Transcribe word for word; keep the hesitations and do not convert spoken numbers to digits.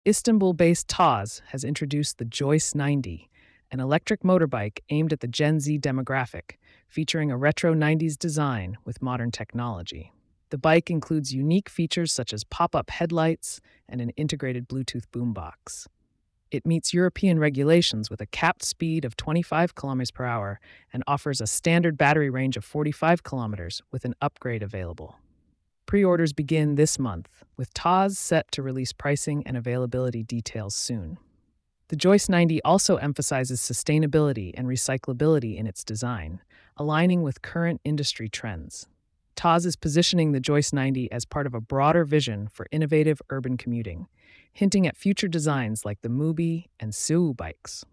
Istanbul-based Taz has introduced the Joyce ninety, an electric motorbike aimed at the Gen Z demographic, featuring a retro nineties design with modern technology. The bike includes unique features such as pop-up headlights and an integrated Bluetooth boombox. It meets European regulations with a capped speed of twenty-five kilometers per hour and offers a standard battery range of forty-five kilometers with an upgrade available. Pre-orders begin this month, with Taz set to release pricing and availability details soon. The Joyce ninety also emphasizes sustainability and recyclability in its design, aligning with current industry trends. Taz is positioning the Joyce ninety as part of a broader vision for innovative urban commuting, hinting at future designs like the Mubi and Seu bikes.